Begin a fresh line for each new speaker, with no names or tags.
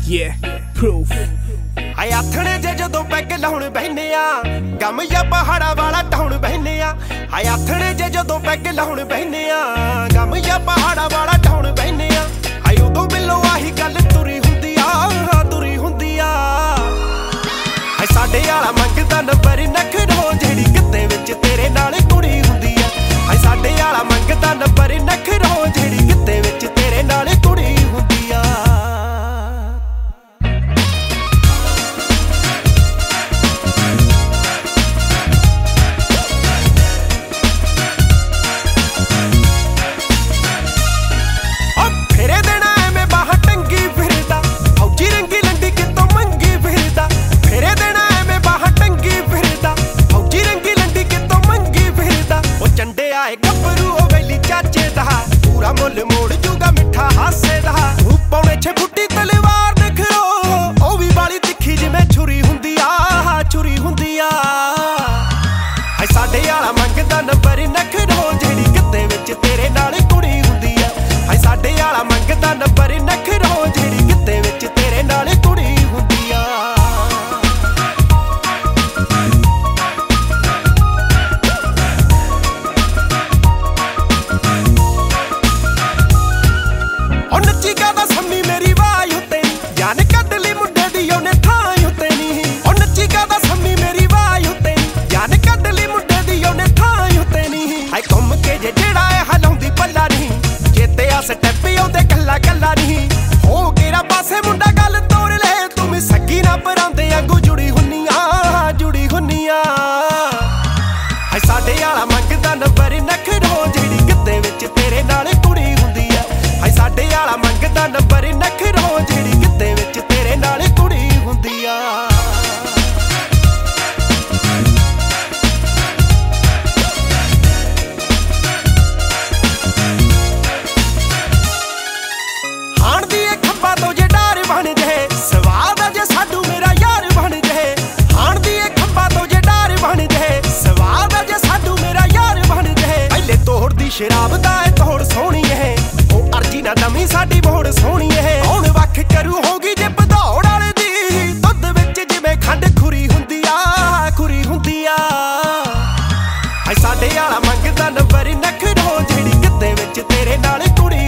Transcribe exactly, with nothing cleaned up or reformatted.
Yeah, proof.
ਆਏ ਆਥਣੇ ਜੇ ਜਦੋਂ ਪੈਗ ਲਾਉਣ ਬਹਿਨੇ ਆ ਗਮ ਜਾਂ ਪਹਾੜਾਂ ਵਾਲਾ ਟਾਉਣ ਬਹਿਨੇ ਆ ਆਏ ਆਥਣੇ ਜੇ ਜਦੋਂ ਪੈਗ ਲਾਉਣ ਬਹਿਨੇ ਆ ਗਮ ਜਾਂ ਪਹਾੜਾਂ ਵਾਲਾ ਟਾਉਣ ਬਹਿਨੇ ਆ ਆਏ ਉਦੋਂ ਮਿਲੋ ਆਹੀ ਗੱਲ ਤੁਰੀ ਹੁੰਦੀ ਆ ਤੁਰੀ ਹੁੰਦੀ ਆ ਆਏ ਸਾਡੇ ਵਾਲਾ ਮੰਗਦਾ ਨੰਬਰ ਨਖਰੋ ਜਿਹੜੀ ਕਿਤੇ ਵਿੱਚ ਤੇਰੇ ਨਾਲ ਕੁੜੀ ਹੁੰਦੀ ਆ ਆਏ ਸਾਡੇ ਵਾਲਾ ਮੰਗਦਾ ਨੰਬਰ ਨਖਰੋ ਜਿਹੜੀ ਕਿਤੇ ਵਿੱਚ ਤੇਰੇ ਨਾਲ ਕੁੜੀ ਹੁੰਦੀ ਆ ਗੱਭਰੂ ਉਹ ਵੈਲੀ ਚਾਚੇ ਦਾ ਪੂਰਾ ਮੁੱਲ ਮੋੜ ਜੂਗਾ ਮਿੱਠਾ ਹਾਸੇ ਦਾ ਪੌਣੇ ਛੇ ਫੁੱਟੀ ਤਲਵਾਰ ਨਖਰੋ ਉਹ ਵੀ ਵਾਲੀ ਤਿੱਖੀ ਜਿਵੇਂ ਛੁਰੀ ਹੁੰਦੀ ਆ ਛੁਰੀ ਹੁੰਦੀ ਆ ਹਾਏ ਸਾਡੇ ਵਾਲਾ ਮੰਗਦਾ ਨੰਬਰ ਨਖਰੋ ਜਿਹੜੀ ਕਿਤੇ ਵਿੱਚ ਤੇਰੇ ਨਾਲ ਕੁੜੀ ਹੁੰਦੀ ਆ ਹਾਏ ਸਾਡੇ ਵਾਲਾ ਮੰਗਦਾ ਨੰਬਰ ਨਖਰੋ ਜਿਹੜੀ ਕਿਤੇ ਵਿੱਚ ਤੇਰੇ ਨਾਲ ਕੁੜੀ ਹੁੰਦੀ ਆ ਸਟੈਪ ਉਹਦੇ ਕੱਲਾ ਕੱਲਾ ਨਹੀਂ ਹੋ ਕਿਹੜਾ ਪਾਸੇ ਮੁੰਡਾ ਗੱਲ ਤੋੜ ਲੈ ਤੂੰ ਵੀ ਸੱਗੀ ਨਾ ਪਰਾਂਦੇ ਵਾਂਗੂ ਜੁੜੀ ਹੁੰਨੀ ਆ ਜੁੜੀ ਹੁੰਨੀ ਆ ਹਾਏ ਸਾਡੇ ਵਾਲਾ ਮੰਗਦਾ ਨੰਬਰ ਨਖਰੋ ਜਿਹੜੀ ਕਿਤੇ ਵਿੱਚ ਤੇਰੇ ਨਾਲ ਕੁੜੀ ਹੁੰਦੀ ਆ ਹਾਏ ਸਾਡੇ ਵਾਲਾ ਮੰਗਦਾ ਨੰਬਰ ਨਖਰੋ ਜਿਹੜੀ ਕਿਤੇ ਵਿੱਚ ਤੇਰੇ ਨਾਲ ਕੁੜੀ ਹੁੰਦੀ ਆ ਸ਼ਰਾਬ ਦਾ ਏ ਤੋੜ ਸੋਹਣੀ ਏ ਉਹ ਅਰਜੀ ਨਾ ਨਵੀਂ ਸਾਡੀ ਬੋੜ ਸੋਹਣੀ ਏ ਹੁਣ ਵੱਖ ਕਰੂ ਹੋਗੀ ਜੇ ਭਦੌੜ ਵਾਲੇ ਦੀ ਦੁੱਧ ਵਿੱਚ ਜਿਵੇਂ ਖੰਡ ਖੁਰੀ ਹੁੰਦੀ ਆ ਖੁਰੀ ਹੁੰਦੀ ਆ ਹਾਏ ਸਾਡੇ ਵਾਲਾ ਮੰਗਦਾ ਨੰਬਰ ਨਖਰੋ ਜਿਹੜੀ ਕਿਤੇ ਵਿੱਚ ਤੇਰੇ ਨਾਲ ਕੁੜੀ